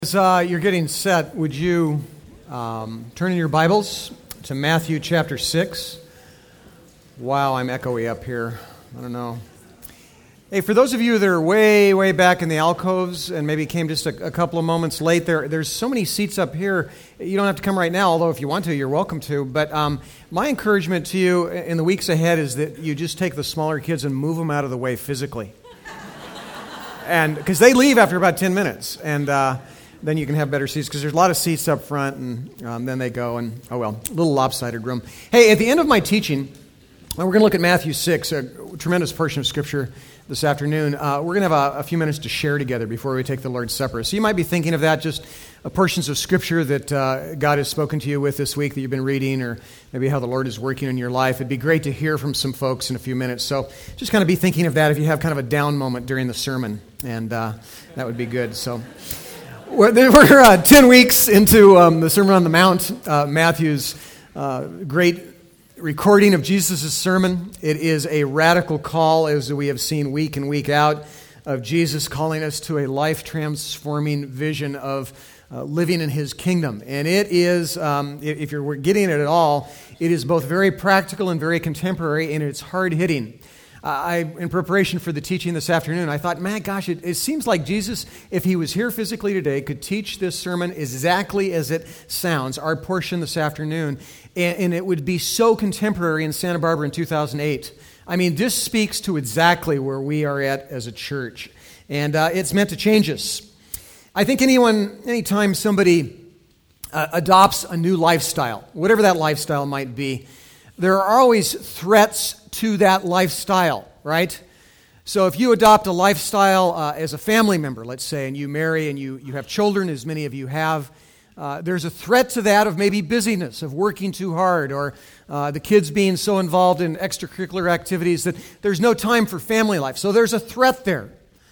As you're getting set, would you turn in your Bibles to Matthew chapter 6? Wow, I'm echoey up here. I don't know. Hey, for those of you that are way back in the alcoves and maybe came just a couple of moments late, there's so many seats up here. You don't have to come right now, although if you want to, you're welcome to. But my encouragement to you in the weeks ahead is that you just take the smaller kids and move them out of the way physically. And because they leave after about 10 minutes. And then you can have better seats, because there's a lot of seats up front, and then they go, and a little lopsided room. Hey, at the end of my teaching, we're going to look at Matthew 6, a tremendous portion of Scripture this afternoon. We're going to have a few minutes to share together before we take the Lord's Supper. So you might be thinking of that, just portions of Scripture that God has spoken to you with this week that you've been reading, or maybe how the Lord is working in your life. It'd be great to hear from some folks in a few minutes. So just kind of be thinking of that if you have kind of a down moment during the sermon, and that would be good. So we're 10 weeks into the Sermon on the Mount, Matthew's great recording of Jesus' sermon. It is a radical call, as we have seen week in, week out, of Jesus calling us to a life-transforming vision of living in His kingdom. And it is, if you're getting it at all, it is both very practical and very contemporary, and it's hard-hitting. In preparation for the teaching this afternoon, I thought, man, gosh, it seems like Jesus, if He was here physically today, could teach this sermon exactly as it sounds, our portion this afternoon, and it would be so contemporary in Santa Barbara in 2008. I mean, this speaks to exactly where we are at as a church, and it's meant to change us. I think anytime somebody adopts a new lifestyle, whatever that lifestyle might be, there are always threats to that lifestyle, right? So if you adopt a lifestyle as a family member, let's say, and you marry and you have children, as many of you have, there's a threat to that of maybe busyness, of working too hard, or the kids being so involved in extracurricular activities that there's no time for family life. So there's a threat there.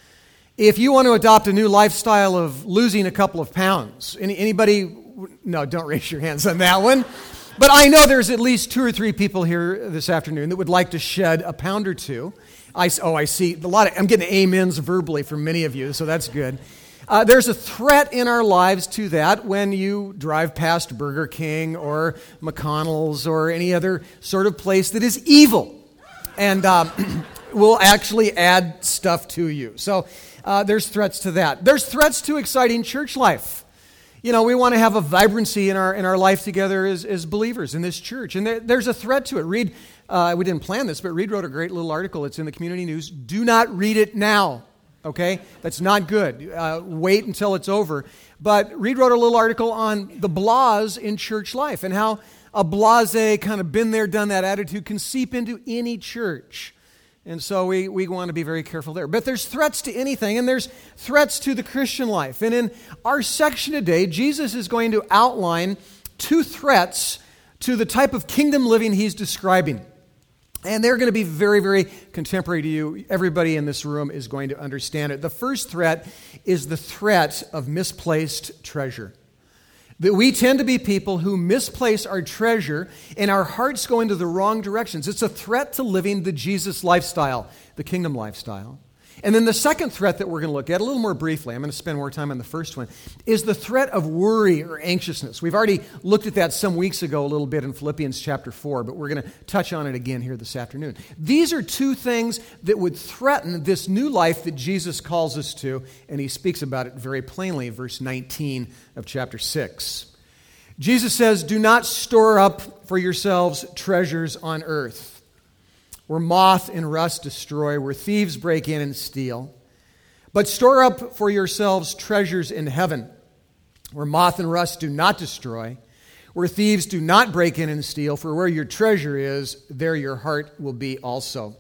If you want to adopt a new lifestyle of losing a couple of pounds, anybody? No, don't raise your hands on that one. But I know there's at least 2 or 3 people here this afternoon that would like to shed a pound or two. I see I'm getting amens verbally from many of you, so that's good. There's a threat in our lives to that when you drive past Burger King or McConnell's or any other sort of place that is evil and will actually add stuff to you. So there's threats to that. There's threats to exciting church life. You know, we want to have a vibrancy in our life together as believers in this church. And there's a threat to it. Reed, we didn't plan this, but Reed wrote a great little article. It's in the Community News. Do not read it now, okay? That's not good. Wait until it's over. But Reed wrote a little article on the blahs in church life and how a blasé, kind of been there, done that attitude can seep into any church. And so we want to be very careful there. But there's threats to anything, and there's threats to the Christian life. And in our section today, Jesus is going to outline 2 threats to the type of kingdom living He's describing. And they're going to be very, very contemporary to you. Everybody in this room is going to understand it. The first threat is the threat of misplaced treasure. That we tend to be people who misplace our treasure and our hearts go into the wrong directions. It's a threat to living the Jesus lifestyle, the kingdom lifestyle. And then the second threat that we're going to look at, a little more briefly, I'm going to spend more time on the first one, is the threat of worry or anxiousness. We've already looked at that some weeks ago a little bit in Philippians chapter 4, but we're going to touch on it again here this afternoon. These are 2 things that would threaten this new life that Jesus calls us to, and He speaks about it very plainly in verse 19 of chapter 6. Jesus says, "Do not store up for yourselves treasures on earth, where moth and rust destroy, where thieves break in and steal. But store up for yourselves treasures in heaven, where moth and rust do not destroy, where thieves do not break in and steal, for where your treasure is, there your heart will be also."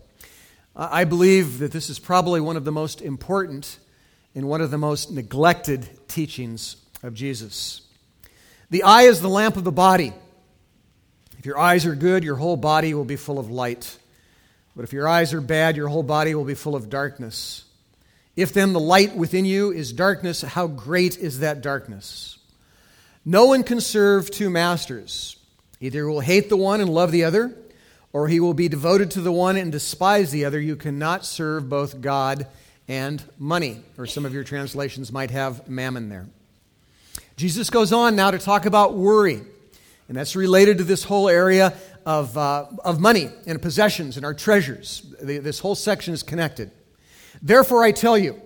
I believe that this is probably one of the most important and one of the most neglected teachings of Jesus. The eye is the lamp of the body. If your eyes are good, your whole body will be full of light. But if your eyes are bad, your whole body will be full of darkness. If then the light within you is darkness, how great is that darkness? No one can serve 2 masters. Either he will hate the one and love the other, or he will be devoted to the one and despise the other. You cannot serve both God and money. Or some of your translations might have mammon there. Jesus goes on now to talk about worry, and that's related to this whole area of money and possessions and our treasures. This whole section is connected. Therefore, I tell you,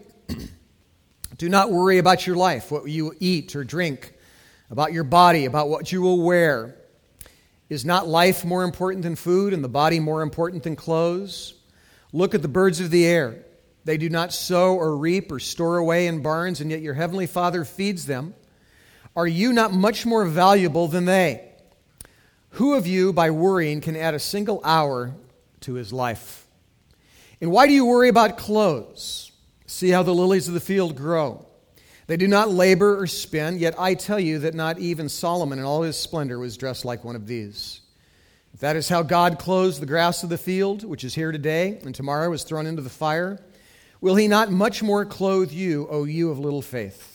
do not worry about your life, what you eat or drink, about your body, about what you will wear. Is not life more important than food and the body more important than clothes? Look at the birds of the air. They do not sow or reap or store away in barns, and yet your heavenly Father feeds them. Are you not much more valuable than they? Who of you, by worrying, can add a single hour to his life? And why do you worry about clothes? See how the lilies of the field grow. They do not labor or spin, yet I tell you that not even Solomon in all his splendor was dressed like one of these. If that is how God clothes the grass of the field, which is here today and tomorrow is thrown into the fire, will he not much more clothe you, O you of little faith?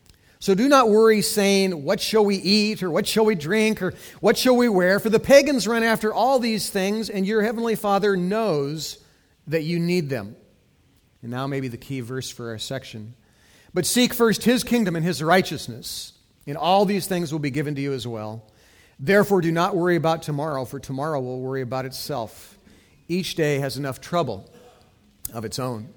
So do not worry, saying, what shall we eat, or what shall we drink, or what shall we wear? For the pagans run after all these things, and your heavenly Father knows that you need them. And now maybe the key verse for our section. But seek first his kingdom and his righteousness, and all these things will be given to you as well. Therefore do not worry about tomorrow, for tomorrow will worry about itself. Each day has enough trouble of its own.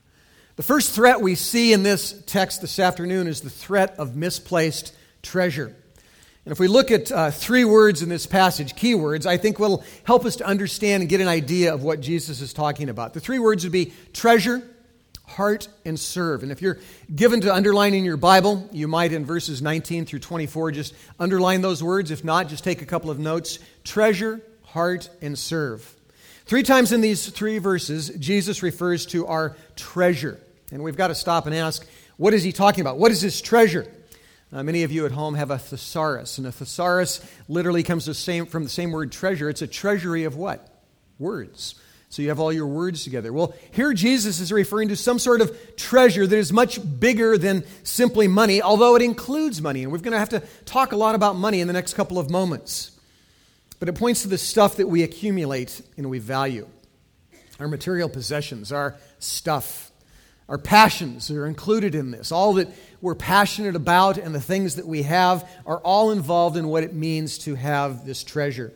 The first threat we see in this text this afternoon is the threat of misplaced treasure. And if we look at three words in this passage, key words, I think will help us to understand and get an idea of what Jesus is talking about. The three words would be treasure, heart, and serve. And if you're given to underlining your Bible, you might in verses 19 through 24 just underline those words. If not, just take a couple of notes. Treasure, heart, and serve. 3 times in these 3 verses, Jesus refers to our treasure. And we've got to stop and ask, what is he talking about? What is his treasure? Many of you at home have a thesaurus. And a thesaurus literally comes from the same word treasure. It's a treasury of what? Words. So you have all your words together. Well, here Jesus is referring to some sort of treasure that is much bigger than simply money, although it includes money. And we're going to have to talk a lot about money in the next couple of moments. But it points to the stuff that we accumulate and we value. Our material possessions, our stuff, our passions are included in this. All that we're passionate about and the things that we have are all involved in what it means to have this treasure.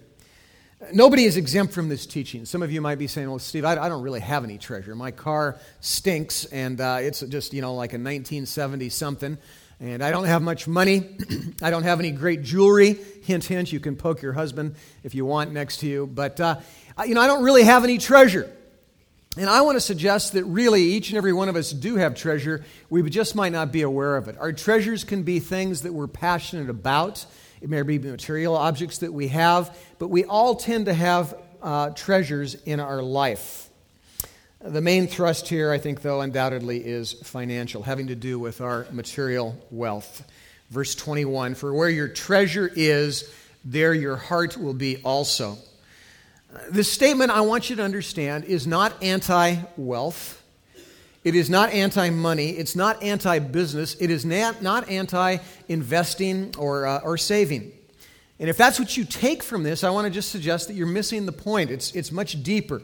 Nobody is exempt from this teaching. Some of you might be saying, well, Steve, I don't really have any treasure. My car stinks, and it's just, like a 1970-something. And I don't have much money. I don't have any great jewelry. Hint, hint, you can poke your husband if you want next to you. But, I don't really have any treasure. And I want to suggest that really each and every one of us do have treasure. We just might not be aware of it. Our treasures can be things that we're passionate about. It may be material objects that we have. But we all tend to have treasures in our life. The main thrust here, I think, though, undoubtedly is financial, having to do with our material wealth. Verse 21, for where your treasure is, there your heart will be also. This statement, I want you to understand, is not anti-wealth. It is not anti-money. It's not anti-business. It is not anti-investing or saving. And if that's what you take from this, I want to just suggest that you're missing the point. It's much deeper.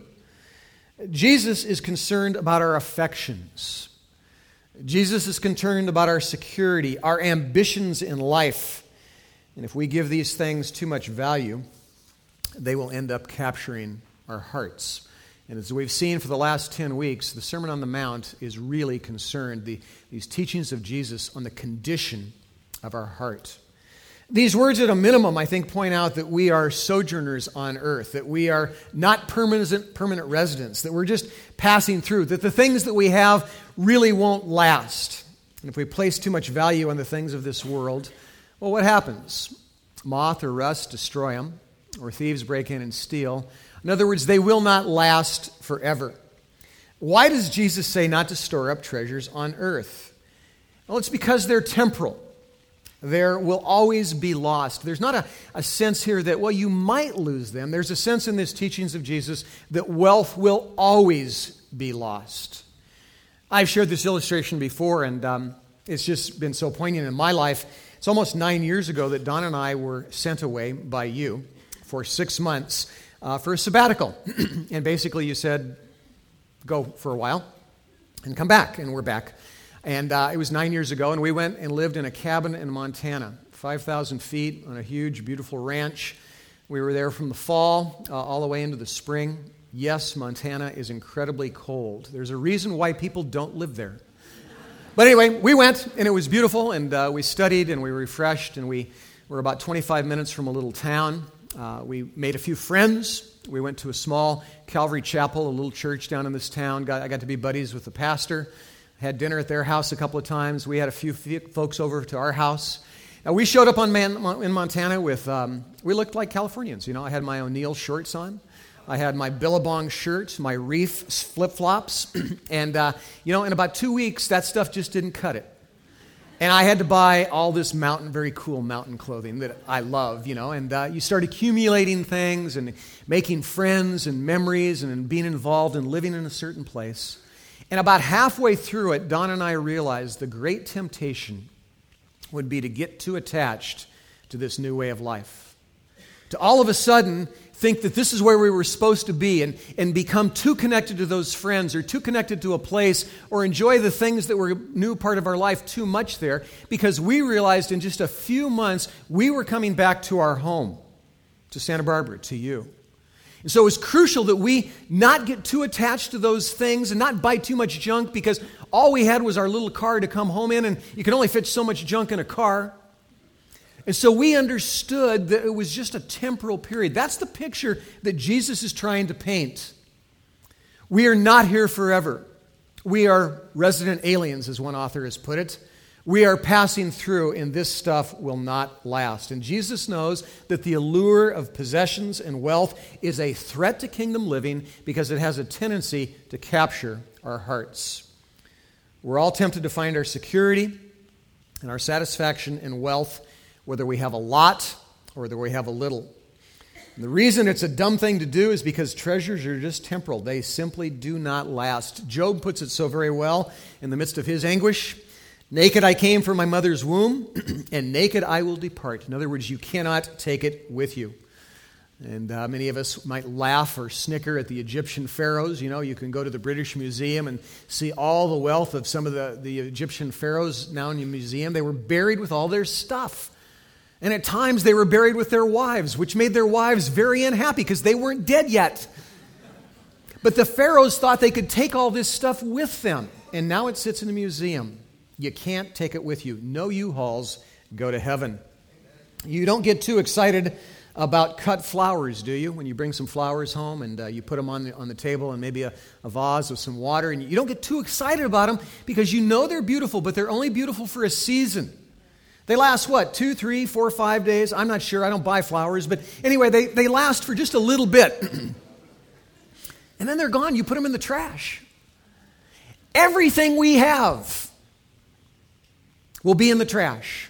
Jesus is concerned about our affections. Jesus is concerned about our security, our ambitions in life. And if we give these things too much value, they will end up capturing our hearts. And as we've seen for the last 10 weeks, the Sermon on the Mount is really concerned, these teachings of Jesus, on the condition of our heart. These words at a minimum, I think, point out that we are sojourners on earth, that we are not permanent residents, that we're just passing through, that the things that we have really won't last. And if we place too much value on the things of this world, well, what happens? Moth or rust destroy them, or thieves break in and steal. In other words, they will not last forever. Why does Jesus say not to store up treasures on earth? Well, it's because they're temporal. There will always be lost. There's not a sense here that, well, you might lose them. There's a sense in these teachings of Jesus that wealth will always be lost. I've shared this illustration before, and it's just been so poignant in my life. It's almost 9 years ago that Don and I were sent away by you for 6 months for a sabbatical. And basically you said, go for a while and come back, and we're back. And it was 9 years ago, and we went and lived in a cabin in Montana, 5,000 feet on a huge, beautiful ranch. We were there from the fall all the way into the spring. Yes, Montana is incredibly cold. There's a reason why people don't live there. But anyway, we went, and it was beautiful, and we studied, and we refreshed, and we were about 25 minutes from a little town. We made a few friends. We went to a small Calvary Chapel, a little church down in this town. I got to be buddies with the pastor. Had dinner at their house a couple of times. We had a few folks over to our house. Now, we showed up in Montana with, we looked like Californians. You know, I had my O'Neill shorts on. I had my Billabong shirt, my Reef flip-flops. And, in about 2 weeks, that stuff just didn't cut it. And I had to buy all this very cool mountain clothing that I love, and you start accumulating things and making friends and memories and being involved and living in a certain place. And about halfway through it, Don and I realized the great temptation would be to get too attached to this new way of life. To all of a sudden think that this is where we were supposed to be and become too connected to those friends or too connected to a place or enjoy the things that were a new part of our life too much there, because we realized in just a few months we were coming back to our home, to Santa Barbara, to you. And so it was crucial that we not get too attached to those things and not buy too much junk, because all we had was our little car to come home in, and you can only fit so much junk in a car. And so we understood that it was just a temporal period. That's the picture that Jesus is trying to paint. We are not here forever. We are resident aliens, as one author has put it. We are passing through, and this stuff will not last. And Jesus knows that the allure of possessions and wealth is a threat to kingdom living because it has a tendency to capture our hearts. We're all tempted to find our security and our satisfaction in wealth, whether we have a lot or whether we have a little. And the reason it's a dumb thing to do is because treasures are just temporal. They simply do not last. Job puts it so very well in the midst of his anguish. Naked I came from my mother's womb, and naked I will depart. In other words, you cannot take it with you. And many of us might laugh or snicker at the Egyptian pharaohs. You can go to the British Museum and see all the wealth of some of the Egyptian pharaohs now in the museum. They were buried with all their stuff. And at times they were buried with their wives, which made their wives very unhappy because they weren't dead yet. But the pharaohs thought they could take all this stuff with them, and now it sits in a museum. You can't take it with you. No U-Hauls go to heaven. You don't get too excited about cut flowers, do you? When you bring some flowers home and you put them on the table and maybe a vase with some water, and you don't get too excited about them because you know they're beautiful, but they're only beautiful for a season. They last, 2, 3, 4, 5 days? I'm not sure. I don't buy flowers. But anyway, they last for just a little bit. And then they're gone. You put them in the trash. Everything we have will be in the trash.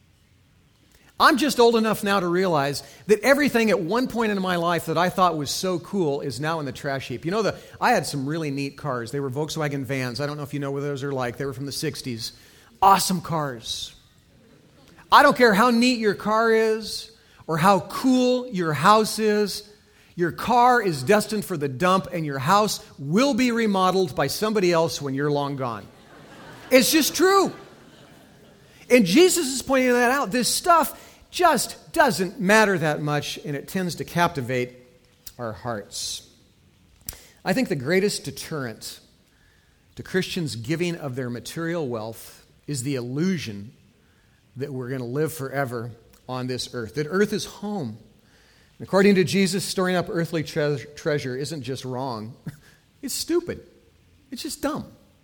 I'm just old enough now to realize that everything at one point in my life that I thought was so cool is now in the trash heap. I had some really neat cars. They were Volkswagen vans. I don't know if you know what those are like. They were from the 60s. Awesome cars. I don't care how neat your car is or how cool your house is. Your car is destined for the dump, and your house will be remodeled by somebody else when you're long gone. It's just true. And Jesus is pointing that out. This stuff just doesn't matter that much, and it tends to captivate our hearts. I think the greatest deterrent to Christians giving of their material wealth is the illusion that we're going to live forever on this earth, that earth is home. According to Jesus, storing up earthly treasure isn't just wrong. It's stupid. It's just dumb.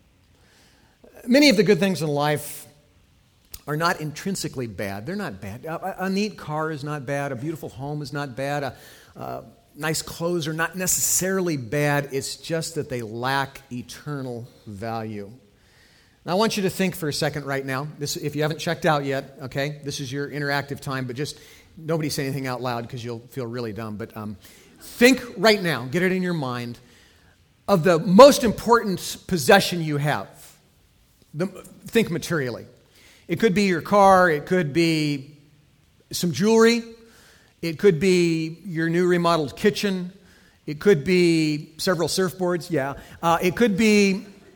Many of the good things in life are not intrinsically bad. They're not bad. A neat car is not bad. A beautiful home is not bad. Nice clothes are not necessarily bad. It's just that they lack eternal value. Now, I want you to think for a second right now. If you haven't checked out yet, okay, this is your interactive time, but just nobody say anything out loud because you'll feel really dumb. But think right now, get it in your mind, of the most important possession you have. Think materially. It could be your car. It could be some jewelry. It could be your new remodeled kitchen. It could be several surfboards, yeah. It could be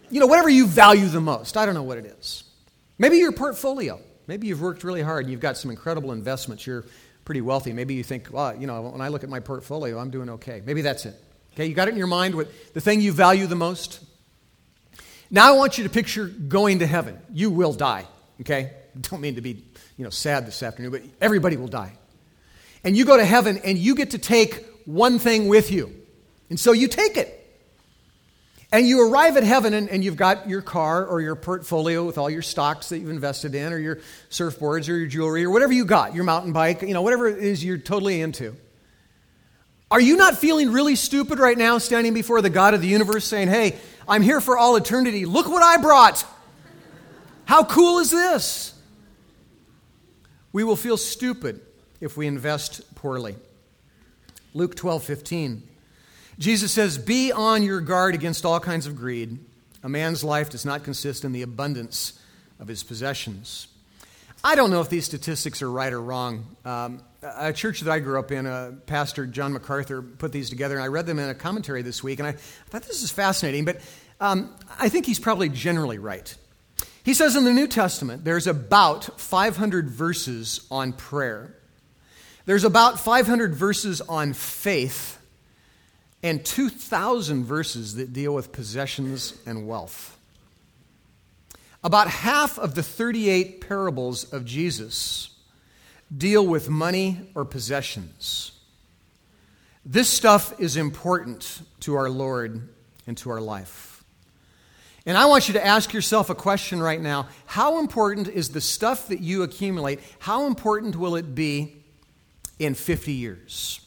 whatever you value the most. I don't know what it is. Maybe your portfolio. Maybe you've worked really hard and you've got some incredible investments. You're pretty wealthy. Maybe you think, well, when I look at my portfolio, I'm doing okay. Maybe that's it. Okay, you got it in your mind, what the thing you value the most? Now I want you to picture going to heaven. You will die, okay? Don't mean to be, sad this afternoon, but everybody will die. And you go to heaven and you get to take one thing with you. And so you take it. And you arrive at heaven and you've got your car or your portfolio with all your stocks that you've invested in or your surfboards or your jewelry or whatever you got, your mountain bike, whatever it is you're totally into. Are you not feeling really stupid right now standing before the God of the universe saying, hey, I'm here for all eternity. Look what I brought. How cool is this? We will feel stupid if we invest poorly. Luke 12:15. Jesus says, be on your guard against all kinds of greed. A man's life does not consist in the abundance of his possessions. I don't know if these statistics are right or wrong. A church that I grew up in, Pastor John MacArthur put these together, and I read them in a commentary this week, and I thought this is fascinating, but I think he's probably generally right. He says in the New Testament, there's about 500 verses on prayer. There's about 500 verses on faith, and 2,000 verses that deal with possessions and wealth. About half of the 38 parables of Jesus deal with money or possessions. This stuff is important to our Lord and to our life. And I want you to ask yourself a question right now. How important is the stuff that you accumulate? How important will it be in 50 years?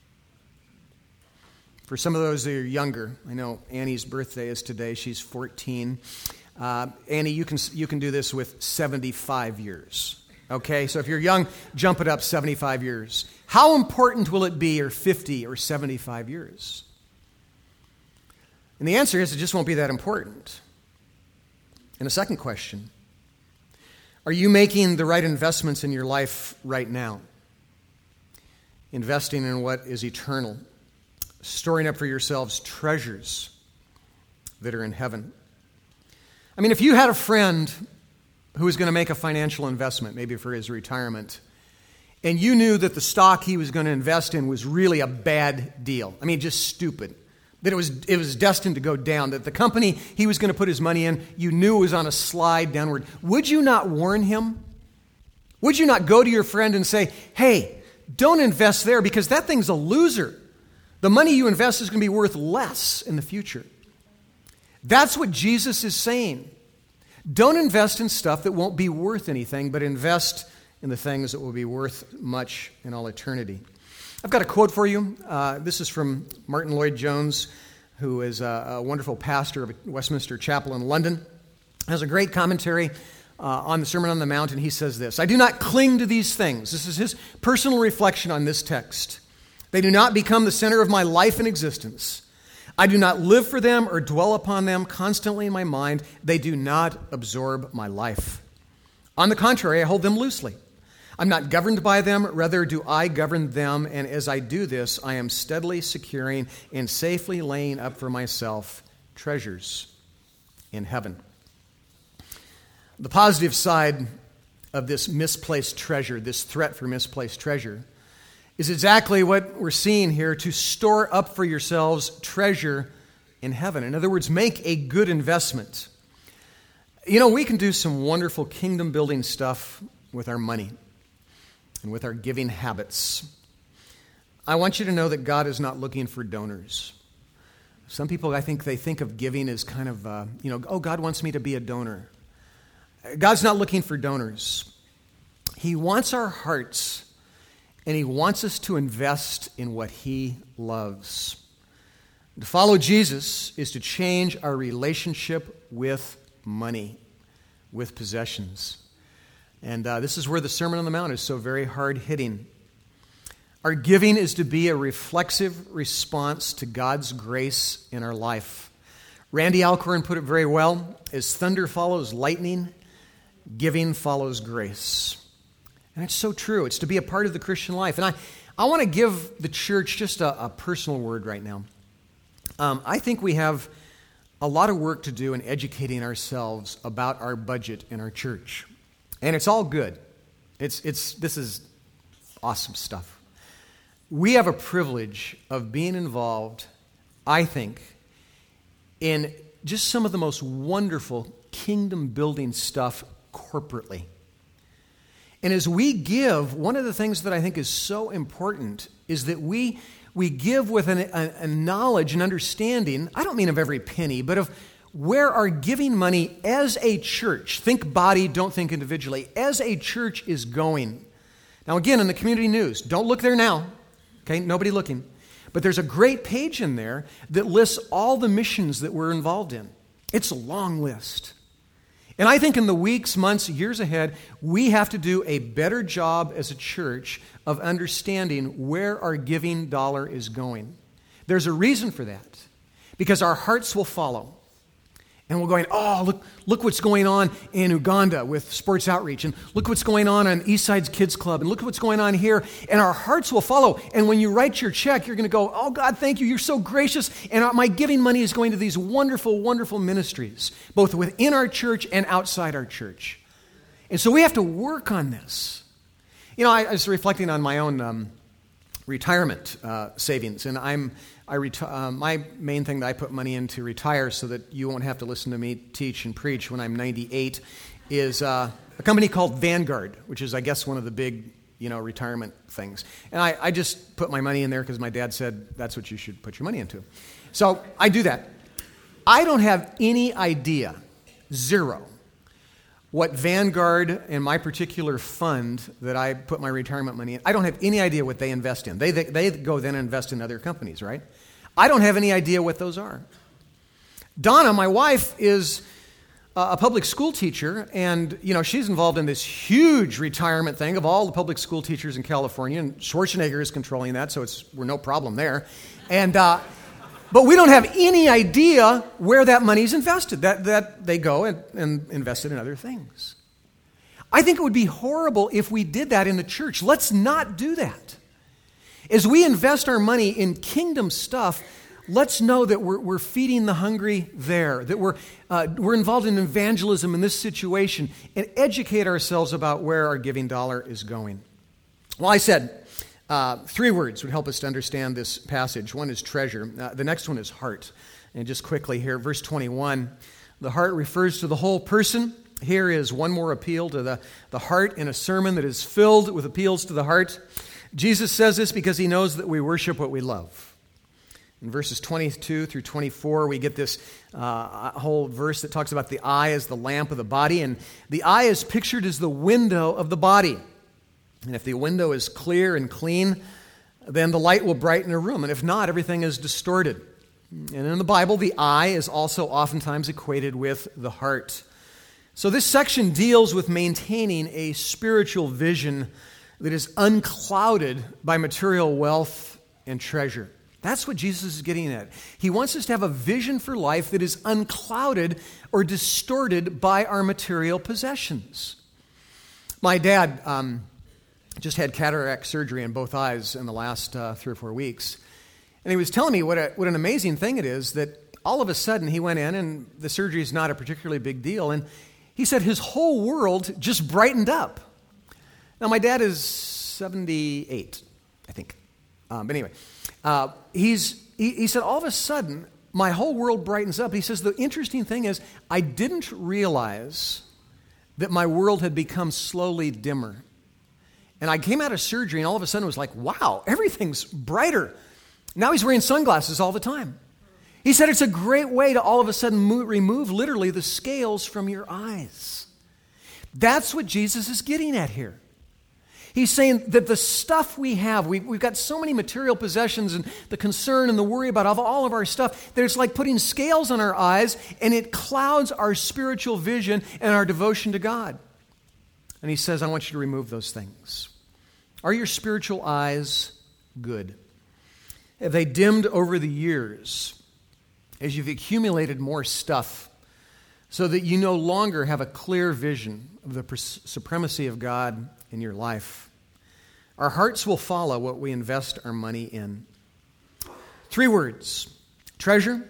For some of those that are younger, I know Annie's birthday is today. She's 14. Annie, you can do this with 75 years. Okay, so if you're young, jump it up 75 years. How important will it be, or 50 or 75 years? And the answer is it just won't be that important. And a second question, are you making the right investments in your life right now? Investing in what is eternal. Storing up for yourselves treasures that are in heaven. I mean, if you had a friend who was going to make a financial investment, maybe for his retirement, and you knew that the stock he was going to invest in was really a bad deal, I mean, just stupid, that it was destined to go down, that the company he was going to put his money in, you knew was on a slide downward, would you not warn him? Would you not go to your friend and say, hey, don't invest there because that thing's a loser. The money you invest is going to be worth less in the future. That's what Jesus is saying. Don't invest in stuff that won't be worth anything, but invest in the things that will be worth much in all eternity. I've got a quote for you. This is from Martin Lloyd-Jones, who is a wonderful pastor of Westminster Chapel in London. Has a great commentary on the Sermon on the Mount, and he says this: I do not cling to these things. This is his personal reflection on this text. They do not become the center of my life and existence. I do not live for them or dwell upon them constantly in my mind. They do not absorb my life. On the contrary, I hold them loosely. I'm not governed by them, rather do I govern them, and as I do this, I am steadily securing and safely laying up for myself treasures in heaven. The positive side of this misplaced treasure, this threat for misplaced treasure, is exactly what we're seeing here, to store up for yourselves treasure in heaven. In other words, make a good investment. We can do some wonderful kingdom-building stuff with our money and with our giving habits. I want you to know that God is not looking for donors. Some people, I think, they think of giving as kind of, God wants me to be a donor. God's not looking for donors. He wants our hearts. And he wants us to invest in what he loves. To follow Jesus is to change our relationship with money, with possessions. And this is where the Sermon on the Mount is so very hard-hitting. Our giving is to be a reflexive response to God's grace in our life. Randy Alcorn put it very well: as thunder follows lightning, giving follows grace. And it's so true. It's to be a part of the Christian life. And I want to give the church just a personal word right now. I think we have a lot of work to do in educating ourselves about our budget in our church. And it's all good. This is awesome stuff. We have a privilege of being involved, I think, in just some of the most wonderful kingdom-building stuff corporately. And as we give, one of the things that I think is so important is that we give with a knowledge and understanding, I don't mean of every penny, but of where our giving money as a church, think body, don't think individually, as a church is going. Now again, in the community news, don't look there now, okay, nobody looking. But there's a great page in there that lists all the missions that we're involved in. It's a long list. And I think in the weeks, months, years ahead, we have to do a better job as a church of understanding where our giving dollar is going. There's a reason for that, because our hearts will follow. And we're going, oh, look what's going on in Uganda with sports outreach, and look what's going on Eastside's Kids Club, and look what's going on here, and our hearts will follow. And when you write your check, you're going to go, oh, God, thank you, you're so gracious, and my giving money is going to these wonderful, wonderful ministries, both within our church and outside our church. And so we have to work on this. You know, I was reflecting on my own retirement savings, and my main thing that I put money in to retire so that you won't have to listen to me teach and preach when I'm 98 is a company called Vanguard, which is, I guess, one of the big, retirement things. And I just put my money in there because my dad said that's what you should put your money into. So I do that. I don't have any idea, zero, what Vanguard and my particular fund that I put my retirement money in, I don't have any idea what they invest in. They go then and invest in other companies, right? I don't have any idea what those are. Donna, my wife, is a public school teacher, and she's involved in this huge retirement thing of all the public school teachers in California, and Schwarzenegger is controlling that, so we're no problem there. And but we don't have any idea where that money's invested, that they go and invest it in other things. I think it would be horrible if we did that in the church. Let's not do that. As we invest our money in kingdom stuff, let's know that we're feeding the hungry there, that we're involved in evangelism in this situation, and educate ourselves about where our giving dollar is going. Well, I said 3 words would help us to understand this passage. One is treasure. The next one is heart. And just quickly here, verse 21, the heart refers to the whole person. Here is one more appeal to the heart in a sermon that is filled with appeals to the heart. Jesus says this because he knows that we worship what we love. In verses 22 through 24, we get this whole verse that talks about the eye as the lamp of the body, and the eye is pictured as the window of the body. And if the window is clear and clean, then the light will brighten a room, and if not, everything is distorted. And in the Bible, the eye is also oftentimes equated with the heart. So this section deals with maintaining a spiritual vision that is unclouded by material wealth and treasure. That's what Jesus is getting at. He wants us to have a vision for life that is unclouded or distorted by our material possessions. My dad just had cataract surgery in both eyes in the last 3 or 4 weeks. And he was telling me what an amazing thing it is that all of a sudden he went in and the surgery is not a particularly big deal. And he said his whole world just brightened up. Now, my dad is 78, I think. But anyway, he said all of a sudden my whole world brightens up. He says the interesting thing is I didn't realize that my world had become slowly dimmer. And I came out of surgery and all of a sudden it was like, wow, everything's brighter. Now he's wearing sunglasses all the time. He said it's a great way to all of a sudden remove literally the scales from your eyes. That's what Jesus is getting at here. He's saying that the stuff we have, we've got so many material possessions and the concern and the worry about all of our stuff, that it's like putting scales on our eyes and it clouds our spiritual vision and our devotion to God. And he says, I want you to remove those things. Are your spiritual eyes good? Have they dimmed over the years as you've accumulated more stuff so that you no longer have a clear vision of the supremacy of God in your life? Our hearts will follow what we invest our money in. 3 words: treasure,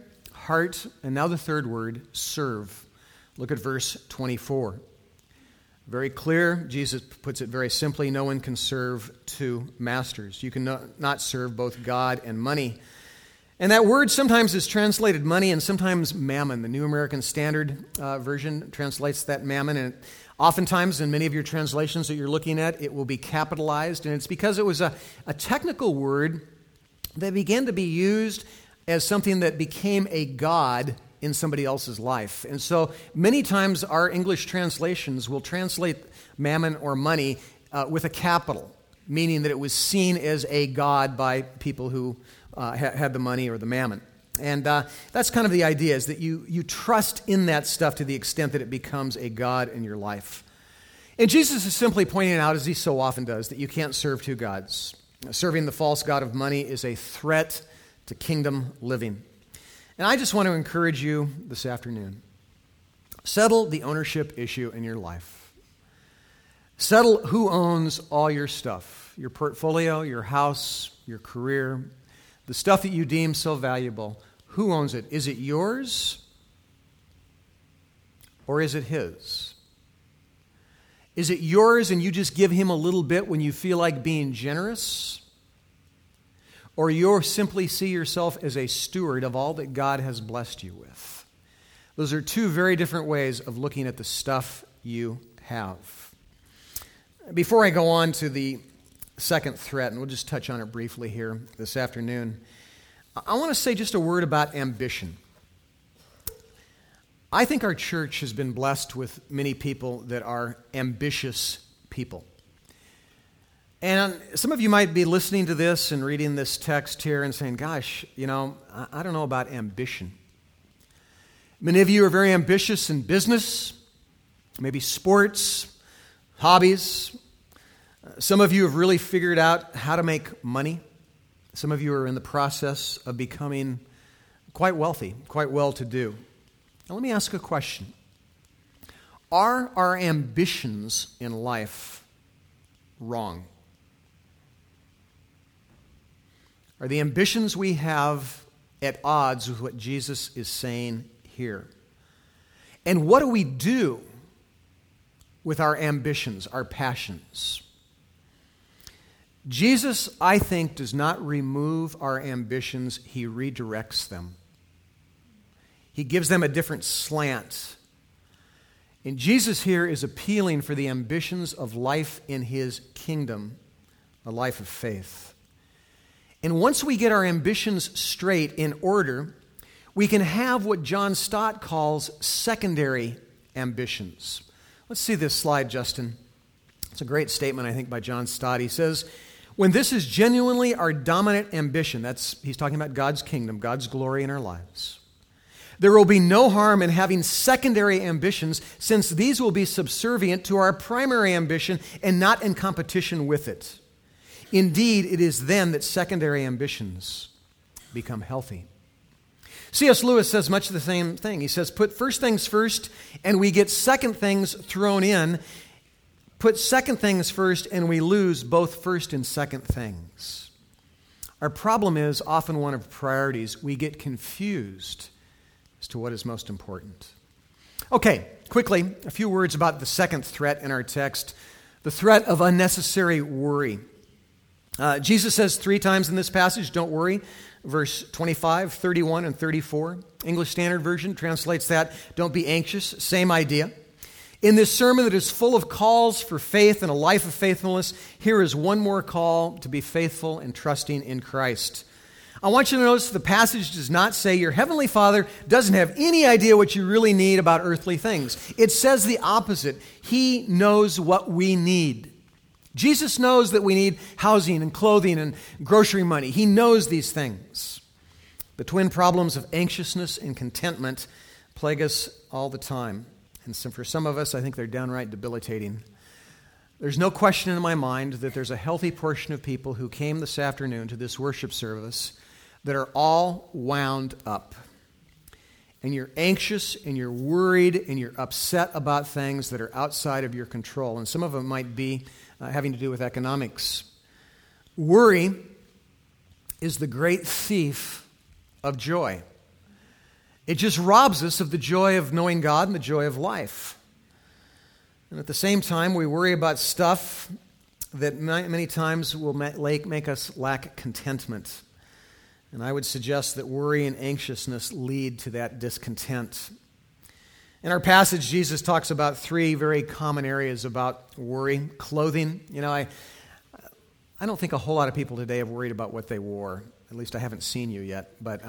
heart. And now the third word, serve. Look at verse 24. Very clear. Jesus puts it very simply. No one can serve two masters. You can not serve both God and money. And that word sometimes is translated money and sometimes mammon. The New American Standard Version translates that mammon. And oftentimes in many of your translations that you're looking at, it will be capitalized. And it's because it was a technical word that began to be used as something that became a god in somebody else's life. And so many times our English translations will translate mammon or money with a capital, meaning that it was seen as a god by people who had the money or the mammon. And that's kind of the idea, is that you trust in that stuff to the extent that it becomes a god in your life. And Jesus is simply pointing out, as he so often does, that you can't serve two gods. Serving the false god of money is a threat to kingdom living. And I just want to encourage you this afternoon. Settle the ownership issue in your life. Settle who owns all your stuff, your portfolio, your house, your career, the stuff that you deem so valuable. Who owns it? Is it yours or is it his? Is it yours and you just give him a little bit when you feel like being generous? Or you simply see yourself as a steward of all that God has blessed you with? Those are two very different ways of looking at the stuff you have. Before I go on to the second threat, and we'll just touch on it briefly here this afternoon, I want to say just a word about ambition. I think our church has been blessed with many people that are ambitious people. And some of you might be listening to this and reading this text here and saying, gosh, I don't know about ambition. Many of you are very ambitious in business, maybe sports, hobbies. Some of you have really figured out how to make money. Some of you are in the process of becoming quite wealthy, quite well-to-do. Now let me ask a question. Are our ambitions in life wrong? Are the ambitions we have at odds with what Jesus is saying here? And what do we do with our ambitions, our passions? Jesus, I think, does not remove our ambitions. He redirects them. He gives them a different slant. And Jesus here is appealing for the ambitions of life in his kingdom, a life of faith. And once we get our ambitions straight in order, we can have what John Stott calls secondary ambitions. Let's see this slide, Justin. It's a great statement, I think, by John Stott. He says, when this is genuinely our dominant ambition, he's talking about God's kingdom, God's glory in our lives, there will be no harm in having secondary ambitions, since these will be subservient to our primary ambition and not in competition with it. Indeed, it is then that secondary ambitions become healthy. C.S. Lewis says much of the same thing. He says, put first things first, and we get second things thrown in. Put second things first, and we lose both first and second things. Our problem is often one of priorities. We get confused as to what is most important. Okay, quickly, a few words about the second threat in our text, the threat of unnecessary worry. Jesus says 3 times in this passage, don't worry. Verse 25, 31, and 34. English Standard Version translates that, don't be anxious. Same idea. In this sermon that is full of calls for faith and a life of faithfulness, here is one more call to be faithful and trusting in Christ. I want you to notice the passage does not say your heavenly Father doesn't have any idea what you really need about earthly things. It says the opposite. He knows what we need. Jesus knows that we need housing and clothing and grocery money. He knows these things. The twin problems of anxiousness and contentment plague us all the time. And for some of us, I think they're downright debilitating. There's no question in my mind that there's a healthy portion of people who came this afternoon to this worship service that are all wound up. And you're anxious and you're worried and you're upset about things that are outside of your control. And some of them might be having to do with economics. Worry is the great thief of joy. It just robs us of the joy of knowing God and the joy of life. And at the same time, we worry about stuff that many times will make us lack contentment. And I would suggest that worry and anxiousness lead to that discontent. In our passage, Jesus talks about three very common areas about worry. Clothing. I don't think a whole lot of people today have worried about what they wore. At least I haven't seen you yet. But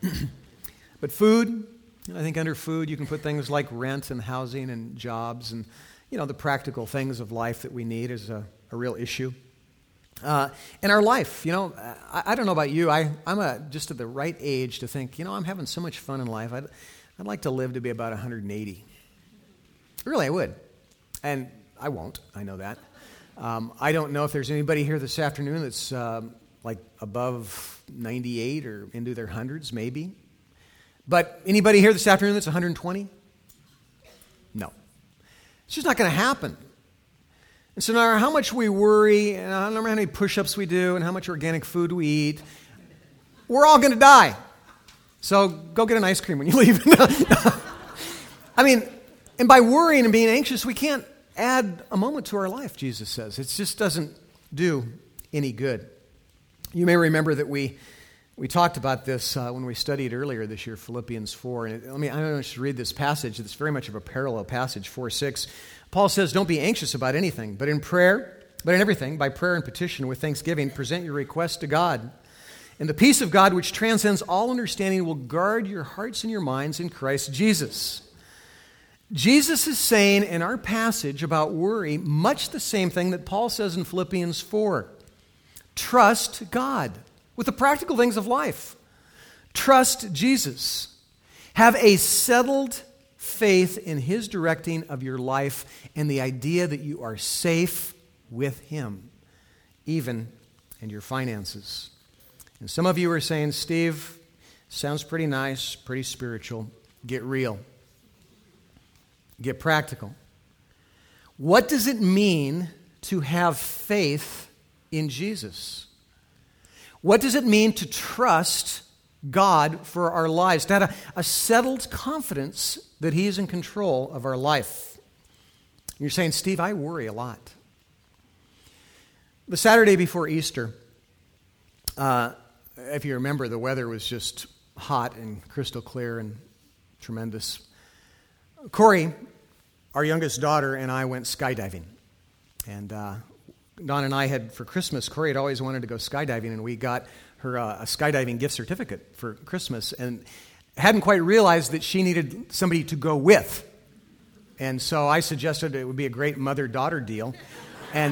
food. I think under food you can put things like rent and housing and jobs and the practical things of life that we need is a real issue. In our life, I don't know about you. I'm just at the right age to think, I'm having so much fun in life. I'd like to live to be about 180. Really, I would. And I won't. I know that. I don't know if there's anybody here this afternoon that's like above 98 or into their hundreds, maybe. But anybody here this afternoon that's 120? No. It's just not going to happen. And so no matter how much we worry, and no matter how many push-ups we do, and how much organic food we eat, we're all going to die. So go get an ice cream when you leave. And by worrying and being anxious, we can't add a moment to our life, Jesus says. It just doesn't do any good. You may remember that we talked about this when we studied earlier this year, Philippians 4. And I don't know if you should read this passage. It's very much of a parallel passage, 4:6. Paul says, "Don't be anxious about anything, but in everything, by prayer and petition with thanksgiving, present your requests to God. And the peace of God, which transcends all understanding, will guard your hearts and your minds in Christ Jesus." Jesus is saying in our passage about worry much the same thing that Paul says in Philippians 4. Trust God with the practical things of life. Trust Jesus. Have a settled faith in His directing of your life and the idea that you are safe with Him, even in your finances. And some of you are saying, "Steve, sounds pretty nice, pretty spiritual. Get real. Get practical." What does it mean to have faith in Jesus? What does it mean to trust God for our lives? To have a settled confidence that He is in control of our life. You're saying, "Steve, I worry a lot." The Saturday before Easter, if you remember, the weather was just hot and crystal clear and tremendous. Corey, our youngest daughter, and I went skydiving. And Don and I had, for Christmas, Corey had always wanted to go skydiving, and we got her a skydiving gift certificate for Christmas, and hadn't quite realized that she needed somebody to go with. And so I suggested it would be a great mother-daughter deal. And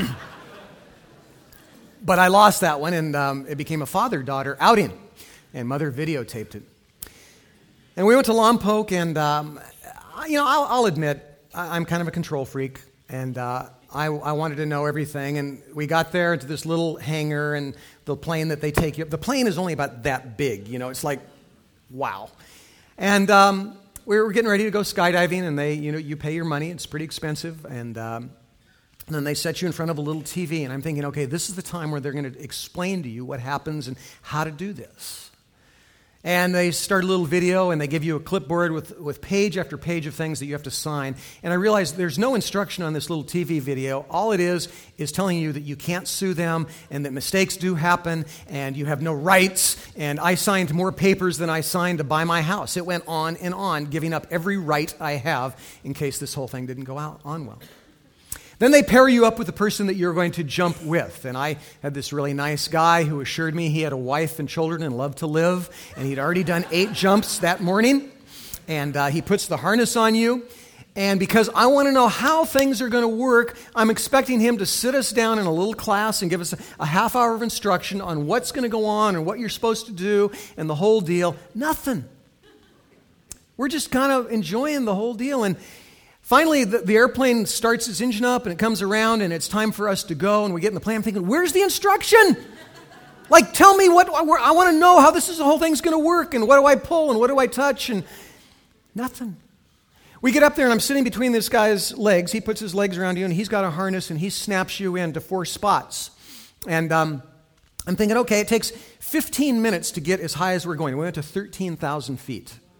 but I lost that one, and it became a father-daughter outing, and Mother videotaped it. And we went to Lompoc, and I'll admit, I'm kind of a control freak, and I wanted to know everything. And we got there to this little hangar, and the plane that they take you up. The plane is only about that big, it's like, wow. And we were getting ready to go skydiving, and you pay your money. It's pretty expensive, and then they set you in front of a little TV, and I'm thinking, okay, this is the time where they're going to explain to you what happens and how to do this. And they start a little video, and they give you a clipboard with page after page of things that you have to sign. And I realized there's no instruction on this little TV video. All it is telling you that you can't sue them, and that mistakes do happen, and you have no rights. And I signed more papers than I signed to buy my house. It went on and on, giving up every right I have in case this whole thing didn't go on well. Then they pair you up with the person that you're going to jump with. And I had this really nice guy who assured me he had a wife and children and loved to live. And he'd already done 8 jumps that morning. And he puts the harness on you. And because I want to know how things are going to work, I'm expecting him to sit us down in a little class and give us a half hour of instruction on what's going to go on and what you're supposed to do and the whole deal. Nothing. We're just kind of enjoying the whole deal. And finally, the airplane starts its engine up, and it comes around, and it's time for us to go, and we get in the plane. I'm thinking, where's the instruction? Like, tell me what, I want to know how the whole thing's going to work, and what do I pull, and what do I touch, and nothing. We get up there, and I'm sitting between this guy's legs. He puts his legs around you, and he's got a harness, and he snaps you into 4 spots. And I'm thinking, okay, it takes 15 minutes to get as high as we're going. We went to 13,000 feet.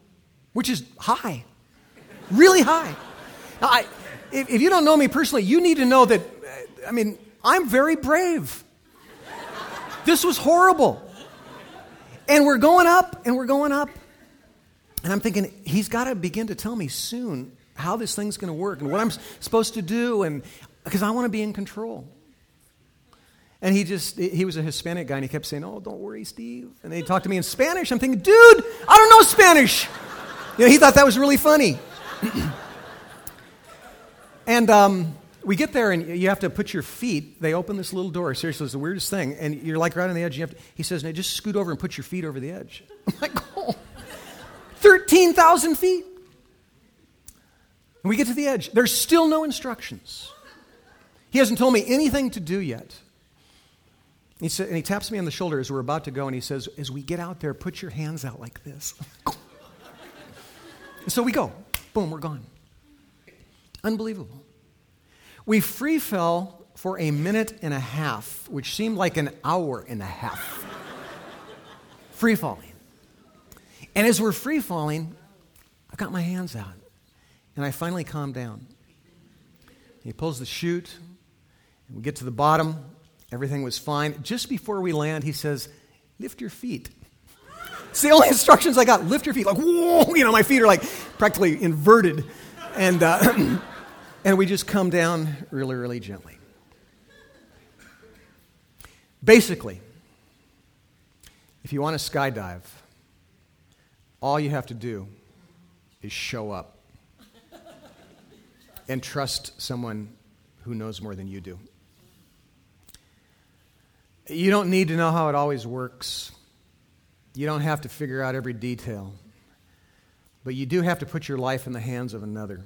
which is high, really high. Now, if you don't know me personally, you need to know that, I'm very brave. This was horrible. And we're going up, and we're going up. And I'm thinking, he's got to begin to tell me soon how this thing's going to work and what I'm supposed to do, and because I want to be in control. And he was a Hispanic guy, and he kept saying, "Oh, don't worry, Steve." And then he talked to me in Spanish. I'm thinking, dude, I don't know Spanish. He thought that was really funny. And we get there, and you have to put your feet. They open this little door. Seriously, it's the weirdest thing. And you're like right on the edge. He says, "Now just scoot over and put your feet over the edge." I'm like, oh, 13,000 feet. And we get to the edge. There's still no instructions. He hasn't told me anything to do yet. And he taps me on the shoulder as we're about to go, and he says, "As we get out there, put your hands out like this." And so we go. Boom, we're gone. Unbelievable. We free fell for a minute and a half, which seemed like an hour and a half. Free falling. And as we're free falling, I got my hands out, and I finally calmed down. He pulls the chute, and we get to the bottom. Everything was fine. Just before we land, he says, "Lift your feet." It's the only instructions I got. Lift your feet. Like, whoa, my feet are like practically inverted. And and we just come down really, really gently. Basically, if you want to skydive, all you have to do is show up and trust someone who knows more than you do. You don't need to know how it always works. You don't have to figure out every detail. But you do have to put your life in the hands of another.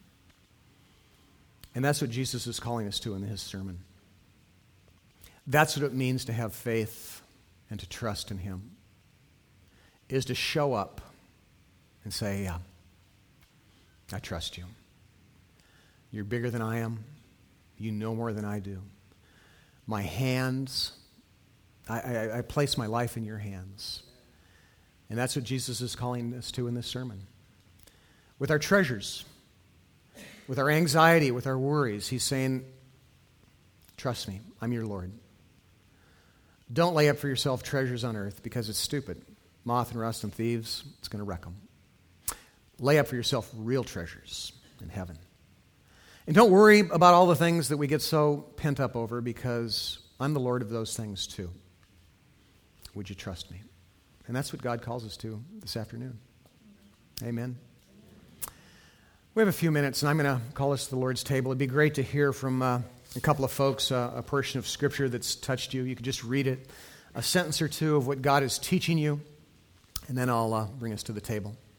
And that's what Jesus is calling us to in his sermon. That's what it means to have faith and to trust in him, is to show up and say, "Yeah, I trust you. You're bigger than I am. You know more than I do. My hands, I place my life in your hands." And that's what Jesus is calling us to in this sermon. With our treasures, with our anxiety, with our worries, he's saying, "Trust me, I'm your Lord. Don't lay up for yourself treasures on earth because it's stupid. Moth and rust and thieves, it's going to wreck them. Lay up for yourself real treasures in heaven. And don't worry about all the things that we get so pent up over, because I'm the Lord of those things too. Would you trust me?" And that's what God calls us to this afternoon. Amen. We have a few minutes, and I'm going to call us to the Lord's table. It'd be great to hear from a couple of folks, a portion of Scripture that's touched you. You could just read it, a sentence or two of what God is teaching you, and then I'll bring us to the table.